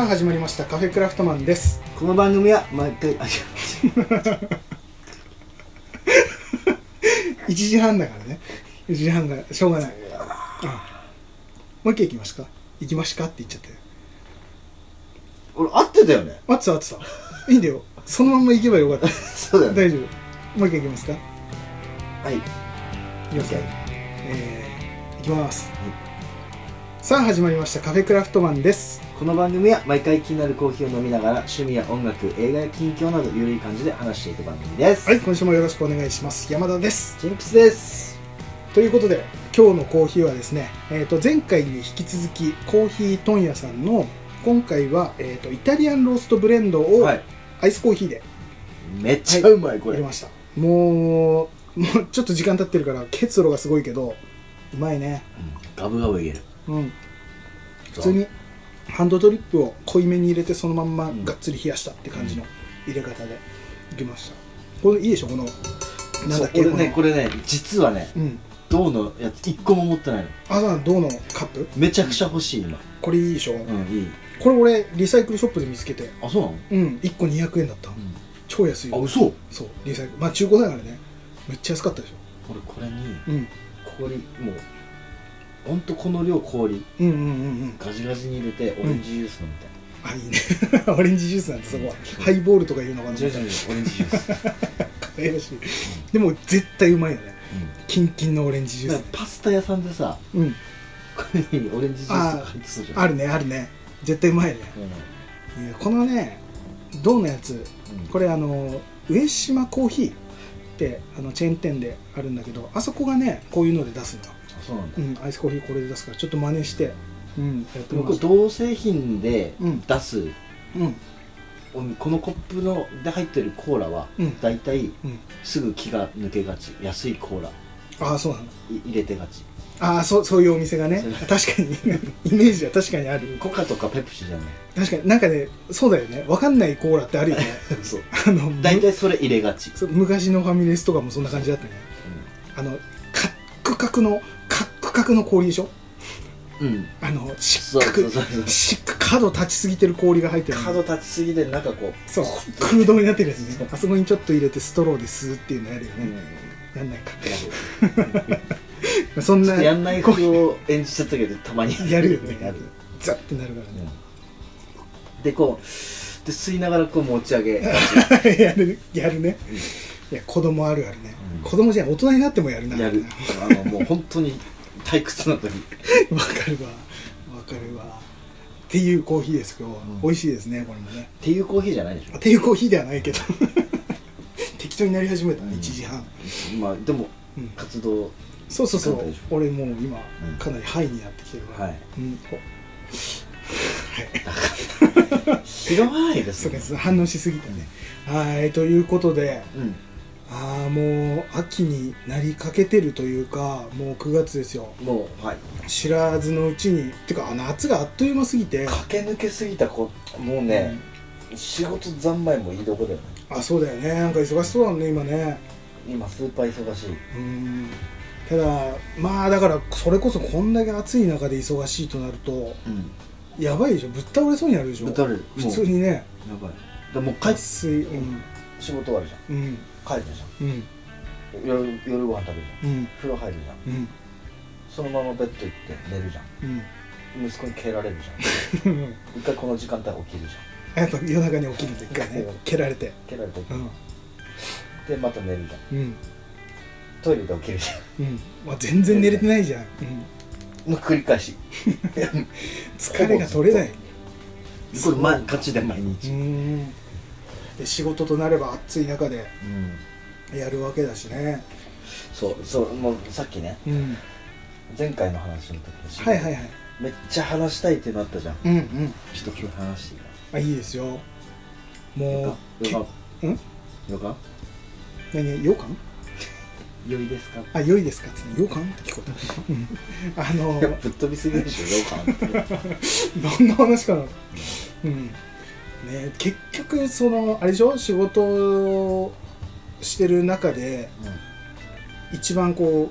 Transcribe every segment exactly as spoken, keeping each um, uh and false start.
さあ始まりましたカフェクラフトマンです。 この番組は毎回あいちじはんだからね。いちじはんだしょうがない。あもう一回行きますか行きますかって言っちゃって、 俺合ってたよね。 あってたあってたいいんだよ、そのまま行けばよかったそうだよね。 大丈夫。もう一回行きますか。 はい行きますか、えー、行きます、はい、さあ始まりましたカフェクラフトマンです。 この番組は毎回気になるコーヒーを飲みながら趣味や音楽、映画や近況などゆるい感じで話していく番組です。 はい、今週もよろしくお願いします。山田です。 ジンプスです。 ということで今日のコーヒーはですね、えー、と前回に引き続きコーヒー問屋さんの今回は、えー、とイタリアンローストブレンドをはいアイスコーヒーでめっちゃうまい、はい、これ入れました。もうもうちょっと時間経ってるから結露がすごいけどうまいね、 うん、ガブガブいける。 うん普通にハンドドリップを濃いめに入れてそのまんまがっつり冷やしたって感じの入れ方でいきました。これいいでしょ、このなんだっけ、 俺ねこれね実はね、 うん、 銅のやついっこも持ってないの。 あ、そうなの。銅のカップめちゃくちゃ欲しい今。 これいいでしょ。 うん、いい。 これ俺リサイクルショップで見つけて、 あ、そうなの。 うん、いっこにひゃくえんだった、うん、超安いよ。 あ、嘘。 そう、リサイクル、まあ中古だからね、めっちゃ安かったでしょ。 俺これに、 うん、 氷もうほんとこの量氷、 うんうんうんうん、 ガジガジに入れてオレンジジュース飲みたい、 うん、あ、いいねオレンジジュースなんてそこはハイボールとかいうのかな。 違う違う違う、オレンジジュースかわいらしい、うん、でも絶対うまいよね、うん、キンキンのオレンジジュース。 パスタ屋さんでさ、うん、これにオレンジジュースとか入ってそうじゃん。 あ, あるねあるね、絶対うまいね、うん、いやこのね銅のやつ、うん、これあの上島コーヒーってあのチェーン店であるんだけど、あそこがねこういうので出すのよ。 そうなんだ、 うん、アイスコーヒーこれで出すからちょっと真似して、うん、やってみました。 僕同製品で出す、うんうん、 このコップので入ってるコーラは、うん、だいたいすぐ気が抜けがち、安いコーラ。 ああ、そうなの。 入れてがち。 ああ、そう、そういうお店がね、確かにイメージは確かにある。 コカとかペプシじゃない。 確かになんかね、そうだよね、分かんないコーラってあるよねそう、あのだいたいそれ入れがち。 昔のファミレスとかもそんな感じだったね、うん、あのカックカクのカックカクの氷でしょ。うん、あのしっかくしっか角立ちすぎてる氷が入ってる、 角立ちすぎて中こうそう空洞になってるやつね。あそこにちょっと入れてストローで吸うっていうのやるよね、うん、やんないかそんなやんない風を演じちゃったけどたまにやるよね。やるザッてなるからね、 うん、でこうで吸いながらこう持ち上げやるやるね、うん、いや子供あるあるね、うん、子供じゃ大人になってもやるな。 やるあのもう本当に退屈な時わかるわわかるわっていうコーヒーです今日は、うん、美味しいですねこれもね。 っていうコーヒーじゃないでしょ。 っていうコーヒーではないけど適当になり始めたね、うん、いちじはん。 まあでも、うん、活動そうそうそう、俺もう今、うん、かなりハイになってきてるから、はい、うん、 はい拾わないですね。 そうです、反応しすぎたね、うん、はい、ということで、うん、ああもう秋になりかけてるというか、もうくがつですよ。もう、はい、知らずのうちにてか夏があっという間すぎて駆け抜けすぎたこもうね、うん、仕事三昧もいいとこだよね。 あ、そうだよね、なんか忙しそうだね今ね。 今スーパー忙しい。 うん、ただまあだからそれこそこんだけ暑い中で忙しいとなると、うん、やばいでしょ、ぶっ倒れそうになるでしょ。 ぶっ倒れる普通にね。やばい。だもう帰って、 うん、 仕事終わるじゃん、うん、帰るじゃん、うん、夜, 夜ご飯食べるじゃん、うん、風呂入るじゃん、うん、そのままベッド行って寝るじゃん、うん、息子に蹴られるじゃん一回この時間帯起きるじゃん。やっぱ夜中に起きると一回ね蹴られて蹴られて起きる、うん、でまた寝るじゃん、うん、トイレで起きるじゃん、うん、 まあ、全然寝れてないじゃん、 うん、の繰り返し疲れが取れない。 これま勝ちで毎日。うん、 で仕事となれば暑い中でやるわけだしね、 うん、そうそうもうさっきね、うん、前回の話の時に、はいはいはい、めっちゃ話したいっていうのあったじゃん、うんうん、ちょっと今日話していいか。 あ、いいですよ。もうよかんよか何よかん良いですか。 あ、良いですかってよかんって聞こえたあのー、ぶっ飛びすぎでしょよかんってどんな話かな、うんね、結局そのあれでしょ、仕事をしてる中で、うん、一番こう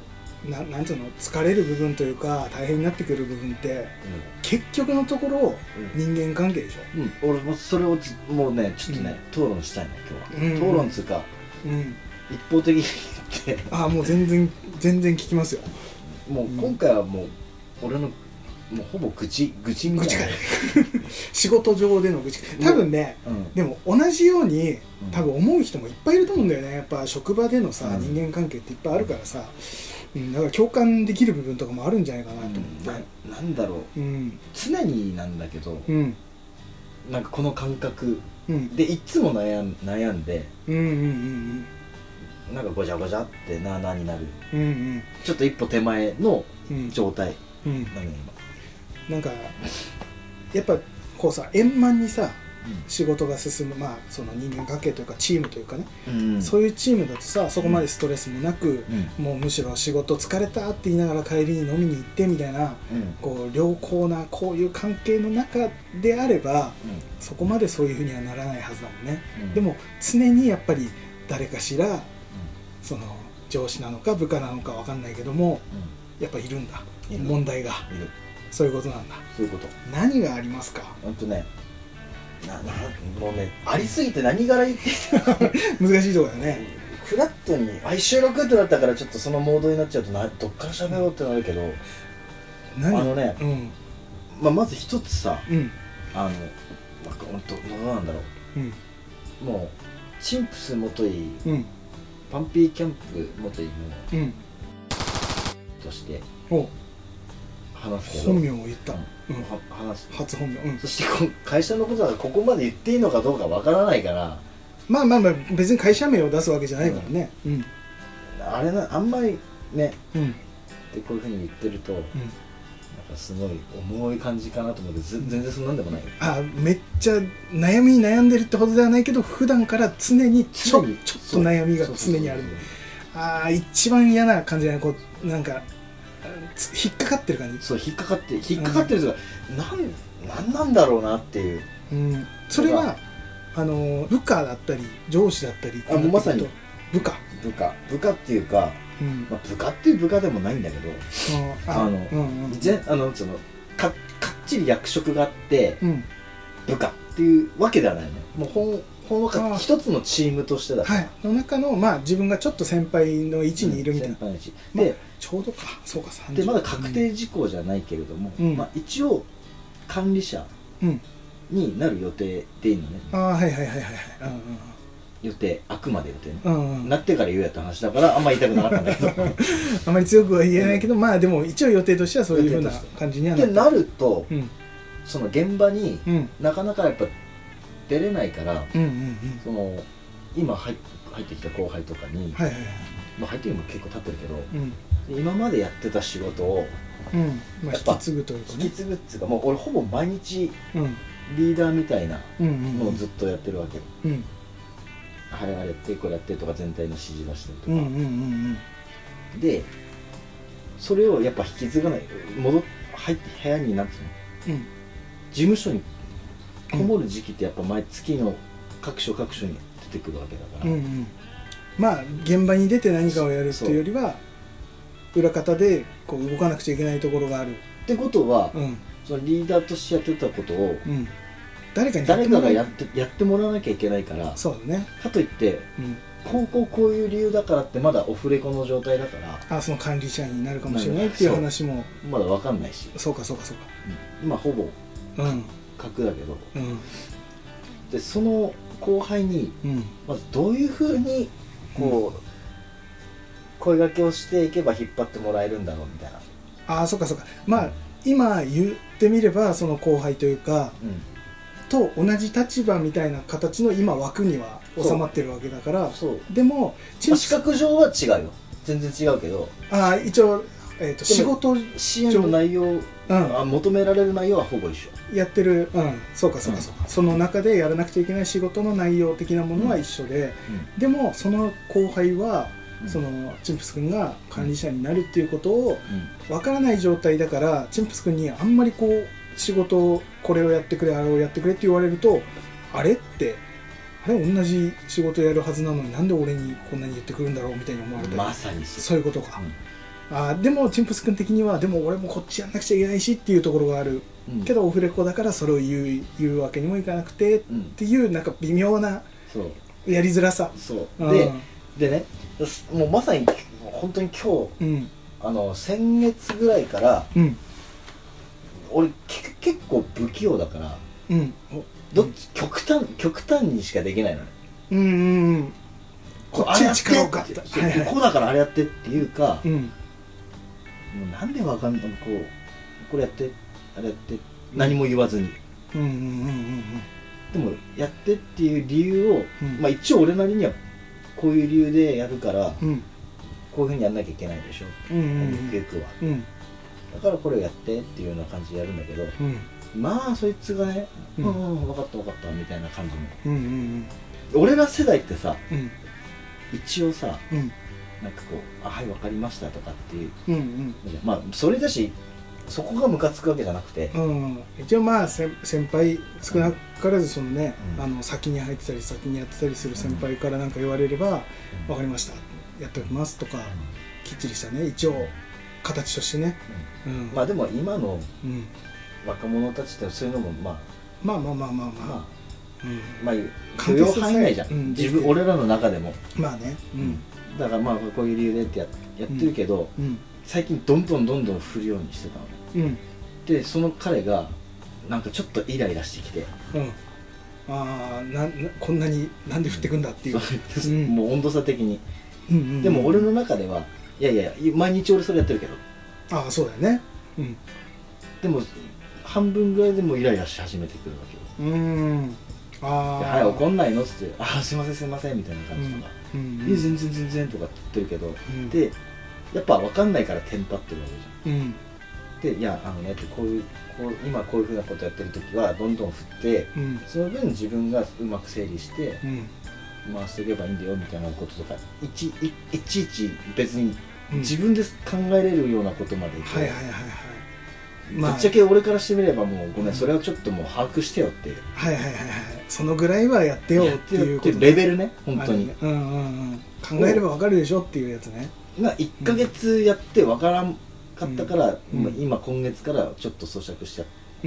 ななんていうの疲れる部分というか大変になってくる部分って、うん、結局のところ、うん、人間関係でしょ、 うん、俺もそれをもうねちょっとね、うん、討論したいね今日は、うん、討論つうか、うん、一方的に言ってああもう全然全然聞きますよ。 もう今回はもう俺のもうほぼ愚痴愚痴みたいな仕事上での愚痴多分ね、うん、でも同じように多分思う人もいっぱいいると思うんだよね。やっぱ職場でのさ、うん、人間関係っていっぱいあるからさ、うん、だから共感できる部分とかもあるんじゃないかなと思って、うん、 な, なんだろう、うん、常になんだけど、うん、なんかこの感覚、うん、でいつも悩ん、悩んで、うんうんうんうん、なんかごちゃごちゃってなあなあになる、うんうん、ちょっと一歩手前の状態、うんうん、なのよ今。 なんかやっぱこうさ円満にさ、うん、仕事が進む、まあその人間関係というかチームというかね、うんうん、そういうチームだとさそこまでストレスもなく、うん、もうむしろ仕事疲れたって言いながら帰りに飲みに行ってみたいな、うん、こう良好なこういう関係の中であれば、うん、そこまでそういうふうにはならないはずだもんね、うん、でも常にやっぱり誰かしら、うん、その上司なのか部下なのか分かんないけども、うん、やっぱいるんだ問題がいる。そういうことなんだ。 そういうこと。 何がありますか。 ほんとね、ななもうねありすぎて何から言って難しいところだね。 フラットに「あ収録」ってなったからちょっとそのモードになっちゃうとなどっから喋ろうってなるけど、何あのね、うんまあ、まず一つさ、うん、あのほんとどうなんだろう、うん、もうチンプス元井、うん、パンピーキャンプ元井の、うん、としてお話すけど本名を言った、うん、 話す初本名、うん、 そして会社のことはここまで言っていいのかどうかわからないからまあまあまあ別に会社名を出すわけじゃないからね、うんうん、 あれなあんまりね、うん、でこういうふうに言ってると、うん、なんかすごい重い感じかなと思って全然そんなんでもない、 あめっちゃ悩みに悩んでるってほどではないけど普段から常にちょ、ちょっと悩みが常にある。ああ一番嫌な感じだね。こうなんか引っかかってる感じ。 そう引っかかって引っかかってるとか、うん、なんなんなんだろうなっていう、 うん、それはあの部下だったり上司だったりあもうまさに部下部下部下っていうか、うんまあ、部下っていう部下でもないんだけどあの、うんうん、ぜあのそのか, かっちり役職があって、うん、部下っていうわけではないね。もうほんほんの一つのチームとしてだはいの中のまあ自分がちょっと先輩の位置にいるみたいな、うん、先輩の位置で、まあ、ちょうどかそうかさんじゅうでまだ確定事項じゃないけれども、うんまあ、一応管理者になる予定でいいのね、 うん、ああはいはいはいはい、うんうん、 予定あくまで予定ね、うんうん、なってから言うやった話だからあんまり言いたくなかったんだけどあまり強くは言えないけど、うん、まあでも一応予定としてはそういうふうな感じにはなってってなると、うん、その現場になかなかやっぱ出れないから、うんうんうん、その今入ってきた後輩とかに、はいはいはいまあ、入ってるのも結構経ってるけど、うん、今までやってた仕事を、 うんまあ、引き継ぐというかね引き継ぐっていうかもう俺ほぼ毎日リーダーみたいなのをずっとやってるわけよ、うんうんうん、あれあれってこれやってとか全体の指示出したりとか、うんうんうんうん、でそれをやっぱ引き継がない戻っ入って部屋になっての、うん、事務所にこもる時期ってやっぱ毎月の各所各所に出てくるわけだから、うんうん、 まあ現場に出て何かをやるっていうよりは裏方でこう動かなくちゃいけないところがあるってことは、うん、そのリーダーとしてやってたことを、うん、 誰かに誰かがやってやってもらわなきゃいけないからそうだねかといって、うん、こうこうこういう理由だからってまだオフレコの状態だからあその管理者になるかもしれないっていう話もまだ分かんないしそうかそうかそうか、 うん、今ほぼ、うん格だけど、うん、でその後輩に、うん、まずどういうふうにこう、うん、声掛けをしていけば引っ張ってもらえるんだろうみたいなああそっかそっかまあ今言ってみればその後輩というか、うん、と同じ立場みたいな形の今枠には収まってるわけだからそうでも資格上は違うよ全然違うけどああ一応えー、と仕事支援の内容、うん、あ求められる内容はほぼ一緒やってる、うん、そうかそうかそうか、うん、その中でやらなくちゃいけない仕事の内容的なものは一緒で、うんうん、でもその後輩は、うん、そのチンプス君が管理者になるっていうことをわからない状態だからチンプス君にあんまりこう仕事をこれをやってくれあれをやってくれって言われるとあれってあれ同じ仕事やるはずなのになんで俺にこんなに言ってくるんだろうみたいに思われたりまさにそういうことか、 あでもチンプス君的にはでも俺もこっちやんなくちゃいけないしっていうところがある、うん、けどオフレコだからそれを言う、言うわけにもいかなくてっていうなんか微妙なやりづらさ。 そうででね、もうまさに本当に今日、うん、あの先月ぐらいから、うん、俺結構不器用だから、うん、どっち極端極端にしかできないのね。うんうんうん。こっちに力をかけた。こうだからあれやってっていうか、うん、もうなんでわかんない、こうこれやってあれやって何も言わずに。うんうんうんうん。でもやってっていう理由を、うん、まあ一応俺なりにはこういう理由でやるから、うん、こういうふうにやんなきゃいけないでしょ。うんうんうん、結局は、うん。だからこれをやってっていうような感じでやるんだけど、うん、まあそいつがね、うん、うんうん分かった分かったみたいな感じの。うんうんうん、俺ら世代ってさ。うん一応さ、うん、なんかこう「あはい分かりました」とかっていう、うんうん、まあそれだしそこがムカつくわけじゃなくて、うん、 一応まあ先輩少なからずそのね、うん、あの先に入ってたり先にやってたりする先輩から何か言われれば「うん、分かりましたやっておきます」とか、うん、きっちりしたね一応形としてね、 うんうん、まあでも今の若者たちってそういうのもまあまあまあまあまあまあ、まあうん、まあ許容範囲内じゃん、うん、自分俺らの中でもまあね、うん、 だからまあこういう理由でってや、やってるけど、うん、最近どんどんどんどん振るようにしてたの、うん、でその彼がなんかちょっとイライラしてきて、うん、 ああなこんなになんで振ってくんだっていう、 うん、もう温度差的に、うんうんうん、でも俺の中ではいやいや毎日俺それやってるけどああそうだよね、うん、 でも半分ぐらいでもイライラし始めてくるわけよ。うんあはい怒んないのっつって「あすいませんすいません」みたいな感じとか「うんうん、いや全然全然」とかって言ってるけど、うん、でやっぱ分かんないからテンパってるわけじゃん、うん、でいやあのねってこういうこう今こういうふうなことやってる時はどんどん振って、うん、その分自分がうまく整理して、うん、回していけばいいんだよみたいなこととかいち い, いちいち別に自分で考えれるようなことまでいけ、うん、はいはいはいはいぶっちゃけ俺からしてみればもうごめんそれはちょっともう把握してよっていうはいはいはいはいそのぐらいはやってよっていうことレベルね本当に、ねうんうんうん、考えればわかるでしょっていうやつねがいっかげつやってわからんかったから、うん、今今月からちょっと咀嚼しちゃって、うん、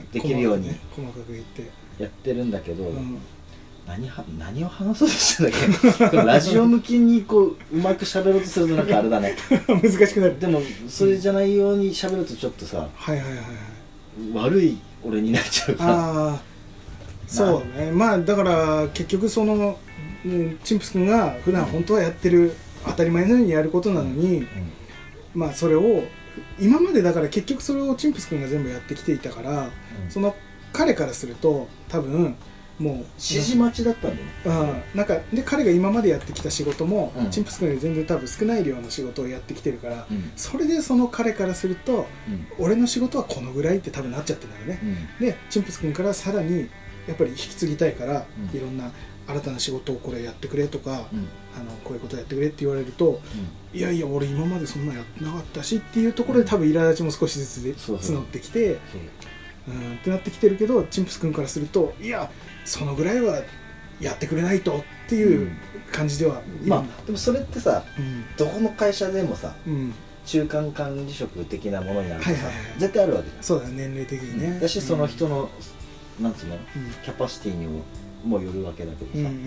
できるように細かく言ってやってるんだけど、うん何, は何を話そうとしてんだっけラジオ向きにこううまく喋ろうとするとなんかあれだね難しくなるでもそれじゃないように喋るとちょっとさ、うん、はいはいはい悪い俺になっちゃうからああそうねまあだから結局そのチンプス君が普段本当はやってる当たり前のようにやることなのに、うんうん、まあそれを今までだから結局それをチンプス君が全部やってきていたから、うん、その彼からすると多分もう指示待ちだったんだよね、 うん、なんかで彼が今までやってきた仕事も、うん、チンプス君より全然多分少ない量の仕事をやってきてるから、うん、それでその彼からすると、うん、俺の仕事はこのぐらいって多分なっちゃってるんだよね、うん、でチンプス君からさらにやっぱり引き継ぎたいから、うん、いろんな新たな仕事をこれやってくれとか、うん、あのこういうことやってくれって言われると、うん、いやいや俺今までそんなやってなかったしっていうところで多分苛立ちも少しずつで募ってきて、うん、ってなってきてるけどチンプス君からするといやそのぐらいはやってくれないとっていう感じでは、 うん、まあでもそれってさ、うん、どこの会社でもさ、うん、中間管理職的なものになるとさ、はいはいはい、絶対あるわけじゃんそうだ年齢的にね、 うん、だしその人の、うん、なんつうの、うん、キャパシティにももよるわけだけどさ、うんうんうん、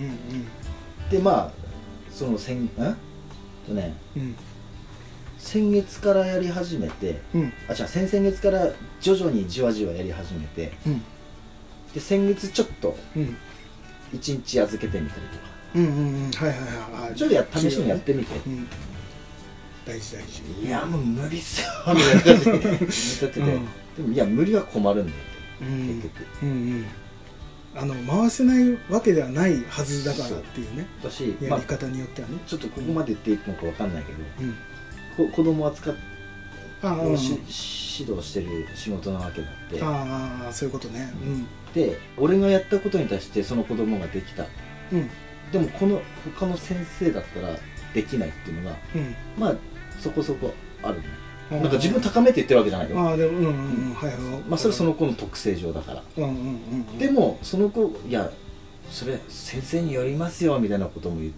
でまあその先んとね、うん、先月からやり始めて、うん、あ違う先々月から徐々にじわじわやり始めて、うんで先月ちょっといちにち預けてみたりとか、うんうんうん、はいはいはいちょっとや試しにやってみて、うん、 大事大事いやもう無理っすよみたいな感じで言ってて、うん、でもいや無理は困るんだよ、うん、結局、うんうん、 あの回せないわけではないはずだからっていうねだしやり方によってはね、まあ、 ちょっとここまで言っていいのか分かんないけど、うん、こ子供を扱ってああ、うん、指導してる仕事なわけだってああそういうことね、うん、 で俺がやったことに対してその子供ができた、うん、でもこの他の先生だったらできないっていうのが、うん、まあそこそこあるねなんか自分高めて言ってるわけじゃないよああでもうんうんうんはいはいまあそれその子の特性上だから、うんうんうんうん、でもその子いやそれ先生によりますよみたいなことも言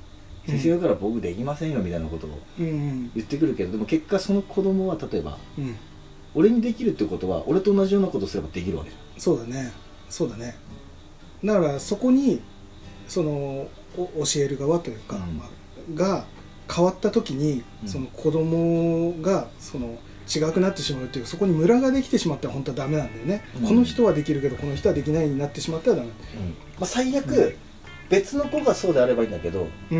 先生から僕できませんよみたいなことを言ってくるけど、でも結果その子供は例えば、うん、俺にできるってことは俺と同じようなことをすればできるわけじゃん。 そうだねそうだね。だからそこにその教える側というか、うん、が変わった時に、うん、その子供がその違くなってしまうというか、そこにムラができてしまったら本当はダメなんだよね、うん、この人はできるけどこの人はできないになってしまったらダメ、うんまあ、最悪、うん、別の子がそうであればいいんだけど、うん、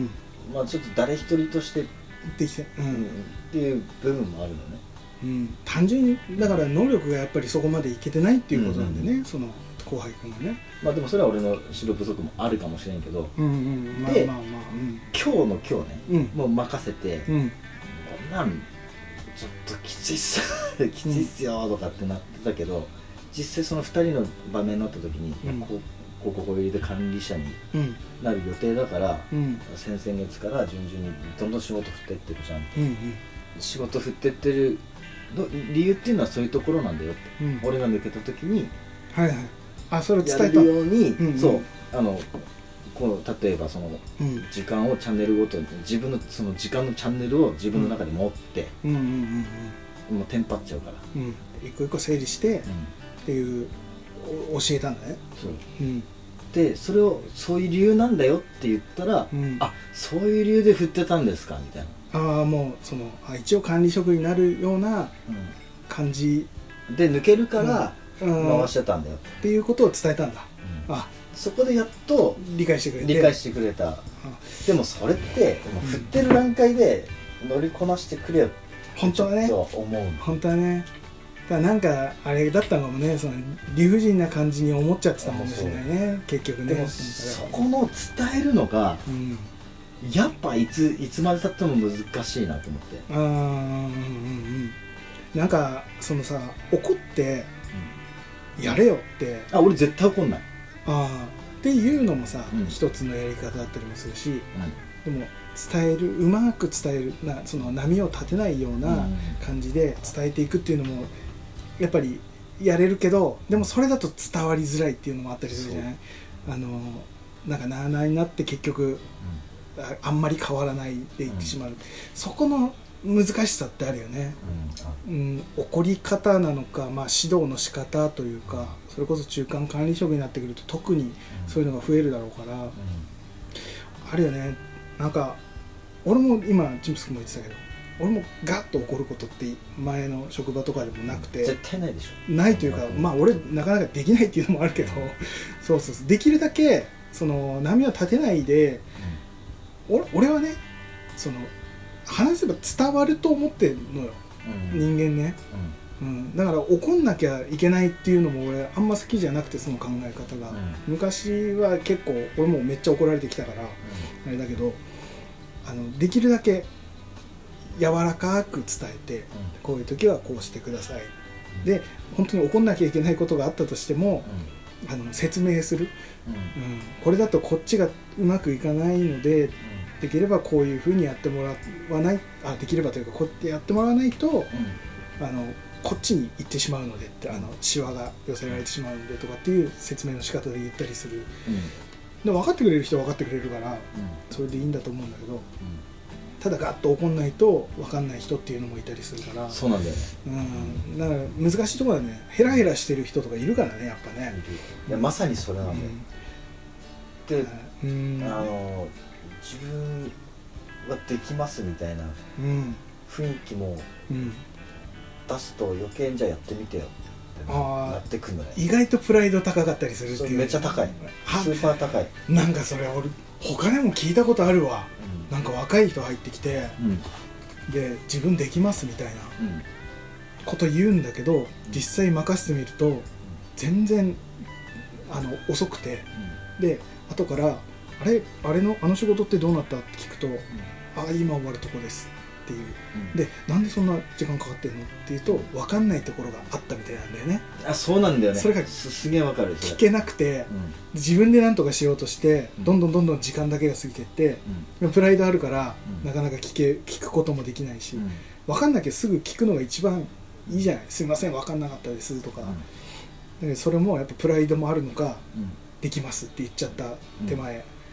まあちょっと誰一人としてできて、うん、 っていう部分もあるのね、 うん、単純にだから能力がやっぱりそこまでいけてないっていうことなんでね、うんうん、その後輩君がね。 まあでもそれは俺の指導不足もあるかもしれんけど、うんうんまあ、で、まあまあうん、今日の今日ね、うん、もう任せて、うん、こんなんちょっときついっすきついっすよとかってなってたけど、うん、実際そのふたりの場面になった時に、うん、こうここ入れて管理者になる予定だから、うん、先々月から順々にどんどん仕事振ってってるじゃんって、うんうん、仕事振ってってるの理由っていうのはそういうところなんだよって、うん、俺が抜けた時に、はいはい、あそれを伝えたやるように、うんうん、そうあのこう例えばその時間をチャンネルごとに自分のその時間のチャンネルを自分の中で持って、うんうんうんうん、もうテンパっちゃうから、うん、 一個一個整理して、うん、っていう教えたんだね。そう、 うん、でそれをそういう理由なんだよって言ったら、うん、あそういう理由で振ってたんですかみたいな。ああもうそのあ一応管理職になるような感じ、 うん、で抜けるから回してたんだよ、 うん、っていうことを伝えたんだ、 うん、あそこでやっと理解してくれて理解してくれた。でもそれってもう振ってる段階で乗りこなしてくれよって本当はね思う。 本当はねだからなんかあれだったのかもね、その理不尽な感じに思っちゃってたかもしれないね結局ね。 でもそこの伝えるのが、うん、やっぱいついつまでたっても難しいなと思って。ああうんうんうんなんかそのさ怒ってやれよって、 うん、あ俺絶対怒んないあっていうのもさ、うん、一つのやり方だったりもするし、うん、でも伝えるうまく伝えるなその波を立てないような感じで伝えていくっていうのもやっぱりやれるけど、でもそれだと伝わりづらいっていうのもあったりするじゃない。あのなんかなあなあになって結局、うん、あ, あんまり変わらないでいってしまう、うん、そこの難しさってあるよね、うんうん、怒り方なのか、まあ、指導の仕方というか、それこそ中間管理職になってくると特にそういうのが増えるだろうから、うん、あるよね。なんか俺も今チンプス君も言ってたけど、俺もガッと怒ることって前の職場とかでもなくて、 絶対ないでしょ。 ないというか、まあ俺なかなかできないっていうのもあるけど、そうそうそうできるだけその波を立てないで、うん、俺, 俺はねその話せば伝わると思ってるのよ、うん、人間ね、うんうん、だから怒んなきゃいけないっていうのも俺あんま好きじゃなくて、その考え方が、うん、昔は結構俺もめっちゃ怒られてきたから、うん、あれだけどあのできるだけ柔らかく伝えて、うん、こういう時はこうしてください、うん、で本当に怒んなきゃいけないことがあったとしても、うん、あの説明する、うんうん、これだとこっちがうまくいかないので、うん、できればこういうふうにやってもらわないあできればというかこうやってやってもらわないと、うん、あのこっちに行ってしまうのでって、あのシワが寄せられてしまうのでとかっていう説明の仕方で言ったりする、うん、で分かってくれる人は分かってくれるから、うん、それでいいんだと思うんだけど、うん、ただガッと怒んないと分かんない人っていうのもいたりするから。 そうなんだよね、 うん、だから難しいところだね。ヘラヘラしてる人とかいるからねやっぱね。 いやまさにそれなんだよ、うん、で、うん、あの自分はできますみたいな雰囲気も出すと余計にじゃあやってみてよってなってくんだよ。 意外とプライド高かったりするっていう。 めっちゃ高い、スーパー高い。 なんかそれ俺他でも聞いたことあるわ、うん、なんか若い人入ってきて、うん、で自分できますみたいなこと言うんだけど、うん、実際任せてみると全然あの遅くて、うん、で後からあれあれのあの仕事ってどうなったって聞くと、うん、あ今終わるとこですっていう、うん、でなんでそんな時間かかってんのっていうと分かんないところがあったみたいなんだよね。 あそうなんだよね。 それがす, すげえ分かる。 聞けなくて、うん、自分で何とかしようとして、うん、どんどんどんどん時間だけが過ぎてって、うん、プライドあるから、うん、なかなか聞け聞くこともできないし、うん、分かんなきゃすぐ聞くのが一番いいじゃない。すいません分かんなかったですとか、うん、でそれもやっぱプライドもあるのか、うん、できますって言っちゃった手前、うんうん、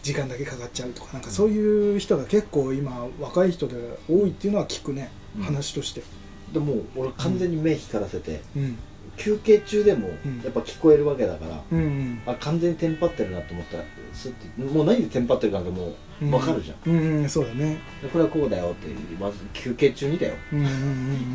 時間だけかかっちゃうとか、なんかそういう人が結構今若い人で多いっていうのは聞くね、うん、話として。 でも俺完全に目光らせて、うん、休憩中でもやっぱ聞こえるわけだから、うんうん、あ完全にテンパってるなと思ったらスッてもう何でテンパってるかなんかもう分かるじゃん、 うんうんうん、そうだね。 これはこうだよってまず休憩中にだよ、うんうんうんうん、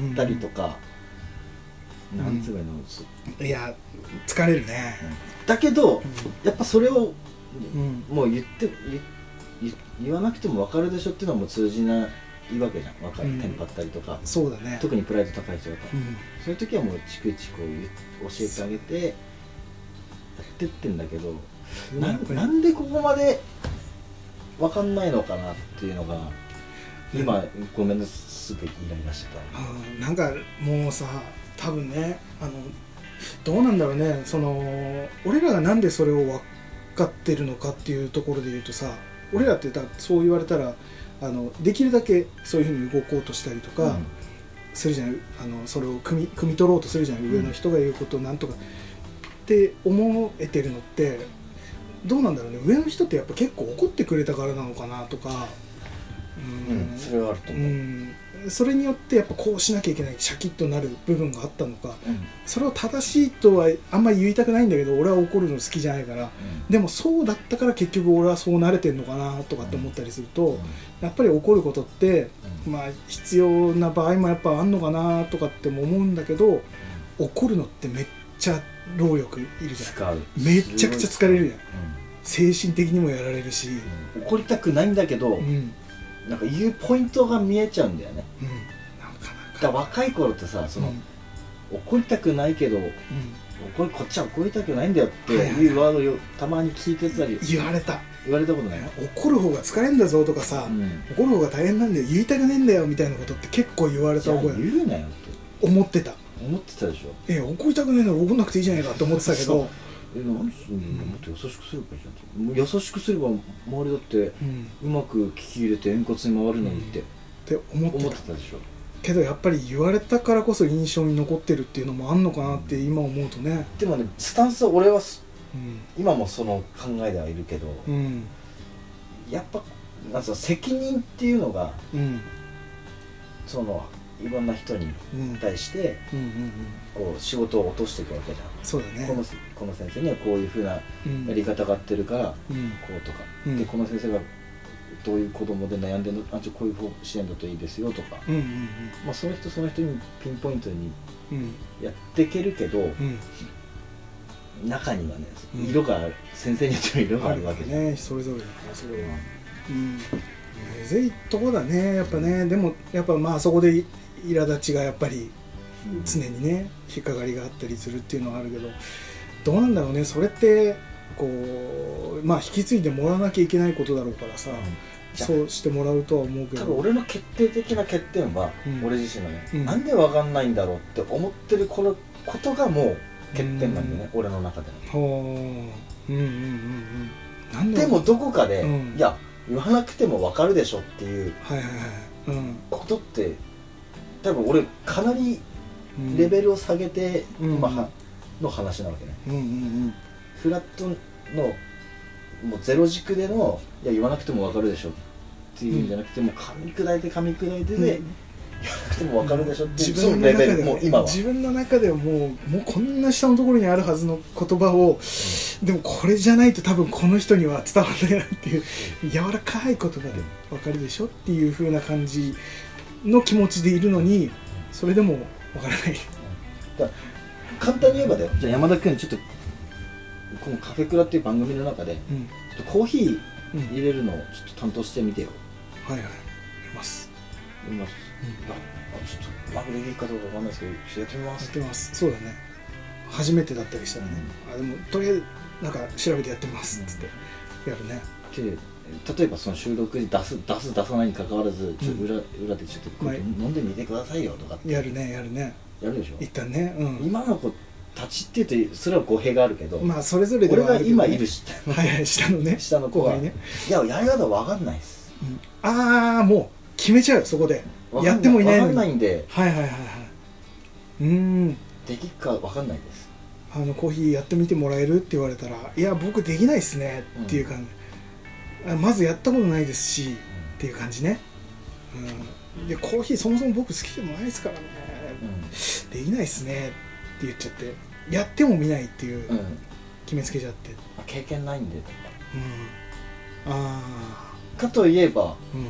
言ったりとか、なんつうの、 いや疲れるね、 うん、だけど、うん、やっぱそれを、うん、もう言って言言わなくても分かるでしょっていうのはもう通じないわけじゃん。分かる、うん、テンパったりとか、 そうだね、 特にプライド高い人だから、うん、そういう時はもう逐一こう教えてあげてやってってんだけど、な, なんでここまで分かんないのかなっていうのが今、うん、ごめんなさいすぐイライラしてた。 あなんかもうさ多分ねあのどうなんだろうね、その俺らがなんでそれを分かってるのかっていうところで言うとさ、俺らってそう言われたらあのできるだけそういうふうに動こうとしたりとかするじゃない、うん、あのそれを汲み、汲み取ろうとするじゃない、うん、上の人が言うことをなんとかって思えてるのってどうなんだろうね。上の人ってやっぱ結構怒ってくれたからなのかなとか、 うん、うん、それはあると思う、うん、 それによってやっぱこうしなきゃいけないシャキッとなる部分があったのか、うん、それを正しいとはあんまり言いたくないんだけど俺は怒るの好きじゃないから、うん、でもそうだったから結局俺はそう慣れてんのかなとかって思ったりすると、うん、やっぱり怒ることって、うん、まあ必要な場合もやっぱあんのかなとかっても思うんだけど、うん、怒るのってめっちゃ労力いるじゃん。めちゃくちゃ疲れるじゃん、うん、精神的にもやられるし、 うん、怒りたくないんだけど、うんなんか言うポイントが見えちゃうんだよね、うん、なんかなんかだ若い頃ってさその、うん、怒りたくないけど、うん、怒りこっちは怒りたくないんだよっていうワードをたまに聞いてたり言われた言われたことない？ 怒る方が疲れんだぞとかさ、うん、怒る方が大変なんだよ言いたくねえんだよみたいなことって結構言われた覚え言うなよって思ってた思ってたでしょ。 え怒りたくねえなら怒んなくていいじゃないかって思ってたけどえなんすんの、もっと優しくすればいいじゃん。優しくすれば周りだって、うん、うまく聞き入れて円滑に回るのにって、うん、って思ってた、思ってたでしょ。 けどやっぱり言われたからこそ印象に残ってるっていうのもあんのかなって今思うとね、 うん、でもねスタンスは俺は、うん、今もその考えではいるけど、うん、やっぱなんか責任っていうのが、うん、そのいろんな人に対してこう仕事を落としていくわけじゃん。 そうだね。 この、この先生にはこういうふうなやり方があってるからこうとか、うん、でこの先生がどういう子供で悩んでるのあちょこういう支援だといいですよとか、うんうんうん、まあ、その人その人にピンポイントにやっていけるけど、うん、中にはね色が、うん、先生によっても色があるわけじゃん、 ね、それぞれだからそれは、うん、むずいとこだねやっぱね。でもやっぱまあそこで苛立ちがやっぱり常にね引っかかりがあったりするっていうのはあるけど、どうなんだろうね。それってこうまあ引き継いでもらわなきゃいけないことだろうからさ、うん、そうしてもらうとは思うけど、 多分俺の決定的な欠点は、うん、俺自身がね、うん、なんで分かんないんだろうって思ってるこのことがもう欠点なんだよね、うん、俺の中での。ほー、うんうんうんうん。なんででもどこかで、うん、いや言わなくても分かるでしょっていうことって多分俺かなりレベルを下げて今の話なわけね、うんうんうん、フラットのもうゼロ軸でのいや言わなくても分かるでしょっていうんじゃなくて、うん、もう噛み砕いて噛み砕いてで、うん、言わなくても分かるでしょっていう自分のレベルもう今は自分の中ではもうもうこんな下のところにあるはずの言葉を、うん、でもこれじゃないと多分この人には伝わらないなっていう柔らかい言葉で分かるでしょっていう風な感じの気持ちでいるのにそれでも分からない、うん、 だ簡単に言えばだよ。じゃあ山田君ちょっとこのカフェクラっていう番組の中で、うん、ちょっとコーヒー入れるのをちょっと担当してみてよ、 うん、はいはいやりますやります、うん、あちょっとうまくできるかどうかわかんないですけどちょっとやってみます。 やってます。そうだね初めてだったりしたらね、うん、あでもとりあえずなんか調べてやってますっつってやるね。 で例えばその収録で出す出す出さないに関わらずちょっと 裏,、うん、裏でちょっとこうやって飲んでみてくださいよとかってやるねやるねやるでしょ一旦ね、うん、 今の子たちって言うとそれは語弊があるけどまあそれぞれではあるけど、ね、 俺が今いる下のはいはい下のね下の子が、ね、いややり方わかんないです、 うん、ああもう決めちゃうそこでやってもいないのにわかんないんではいはいはいはいうんできっかわかんないです。 あのコーヒーやってみてもらえるって言われたらいや僕できないっすねっていう感じ、 まずやったことないですし、うん、っていう感じね、うん、でコーヒーそもそも僕好きでもないですからね、うん、できないっすねって言っちゃってやっても見ないっていう、うん、決めつけちゃって、 経験ないんでとか、 うん、あかといえば、うん、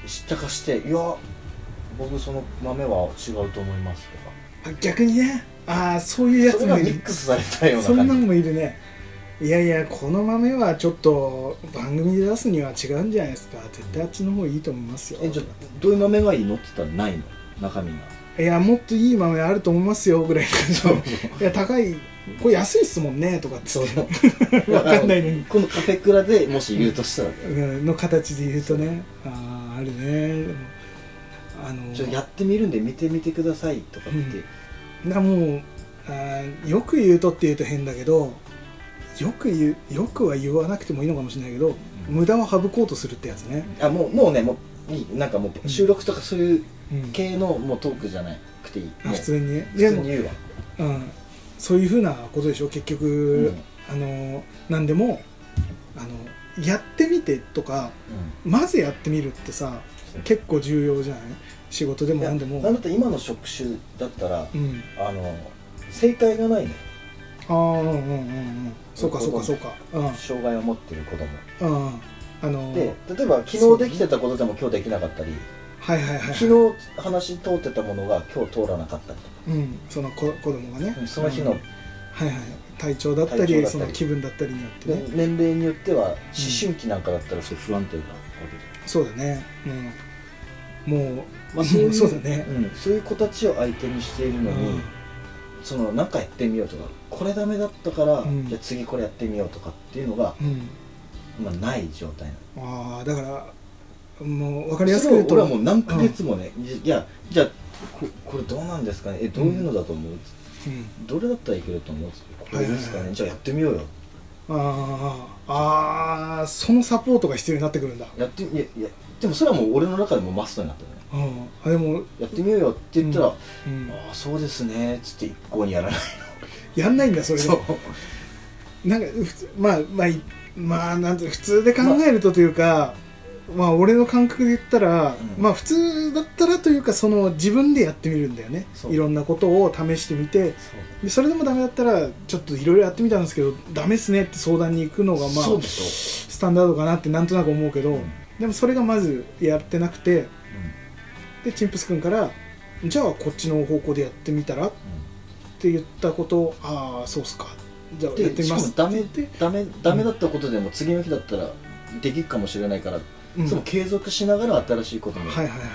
知ったかしていや僕その豆は違うと思いますとか、 逆にね、ああそういうやつもいる、 それがミックスされたような感じ、 そんなのもいるね。いやいやこの豆はちょっと番組で出すには違うんじゃないですか、絶対あっちの方いいと思いますよ。 えじゃあどういう豆がいいのって言ったらないの、中身が。 いやもっといい豆あると思いますよぐらいのいや高いこれ安いっすもんねとかってそうそう分かんないのにこのカフェクラでもし言うとしたら、ね、 うん、の形で言うとね、あああるね。でもあのちょっとやってみるんで見てみてくださいとかって、 うん、だもうあよく言うとって言うと変だけど、よく言うよくは言わなくてもいいのかもしれないけど、うん、無駄を省こうとするってやつね。 あもうもうねもういい、なんかもう収録とかそういう系のもうトークじゃなくていい、 うん、普通にね普通に言うわ、 うん、そういうふうなことでしょ結局、うん、あの何でもあのやってみてとか、うん、まずやってみるってさ結構重要じゃない、仕事でも何でも。 なんだって今の職種だったら、うん、あの正解がないね。 ああうんうんうんうんそうかそうかそうか、 うん、障害を持ってる子供、うん、 あのー、 で例えば昨日できてたことでも今日できなかったり、 はいはいはい、はい、 昨日話通ってたものが今日通らなかったりとか、 うん、その子子供がね、 その日の、うん、 はいはい体調だったり、その気分だったりによってね、 年齢によっては思春期なんかだったらそういう不安定なわけで、 うん、そうだね、うん、もう、 まあ、そういうそうだね、 うん、そういう子たちを相手にしているのに、うん、その何かやってみようとかこれダメだったから、うん、じゃあ次これやってみようとかっていうのが、うんまあ、ない状態なの。ああだからもう分かりやすく言うと俺はもう何ヶ月もね、うん、いやじゃあ こ, これどうなんですかね、えどういうのだと思う、うん、どれだったらいけると思う、これですかね、はいはいはい、じゃあやってみようよ。 あああそのサポートが必要になってくるんだ。 やっていやいやでもそれはもう俺の中でもマストになってるね。 あでもやってみようよって言ったら、うんうん、ああそうですねっつって一向にやらないのやんないんだそれで。そうなんかまあまあまあなんて普通で考えるとというか、まあ、まあ俺の感覚で言ったら、うん、まあ普通だったらというかその自分でやってみるんだよね。いろんなことを試してみて、そ, でそれでもダメだったらちょっといろいろやってみたんですけどダメっすねって相談に行くのがまあスタンダードかなってなんとなく思うけど、うん、でもそれがまずやってなくて、うん、でチンプス君からじゃあこっちの方向でやってみたら、うんって言ったことをああそうっすかじゃあやってみますってダメダメダメだったことでも次の日だったらできるかもしれないから、うん、その継続しながら新しいことも、 はいはいはい、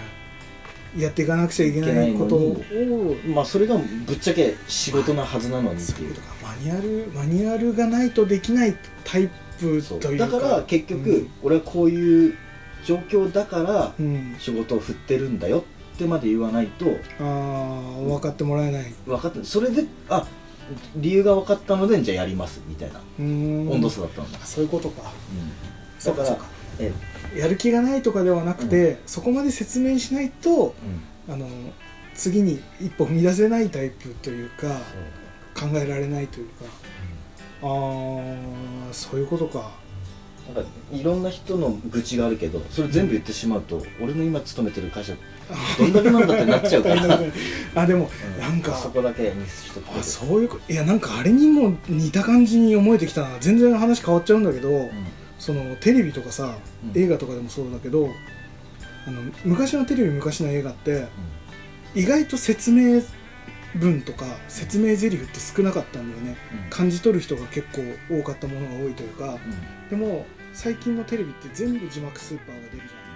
やっていかなくちゃいけないことをまあそれがぶっちゃけ仕事なはずなのにっていう、 そういうことか。マニュアルマニュアルがないとできないタイプというか、 だから結局、うん、俺はこういう状況だから仕事を振ってるんだよってまで言わないと、 ああ分かってもらえない。 分かってそれであ理由が分かったのでじゃあやりますみたいな温度差だったんだ。 そういうことか、うん、だからえやる気がないとかではなくて、うん、そこまで説明しないと、うん、あの次に一歩踏み出せないタイプというか考えられないというか、うん、ああそういうことか。 なんかいろんな人の愚痴があるけどそれ全部言ってしまうと、うん、俺の今勤めてる会社どんだけなんだってなっちゃうからあでも、うん、なんかそこだけにしとくあそういういやなんかあれにも似た感じに思えてきたな。全然話変わっちゃうんだけど、うん、そのテレビとかさ、うん、映画とかでもそうだけどあの昔のテレビ昔の映画って、うん、意外と説明文とか説明台詞って少なかったんだよね、うん、感じ取る人が結構多かったものが多いというか、うん、でも最近のテレビって全部字幕スーパーが出るじゃん。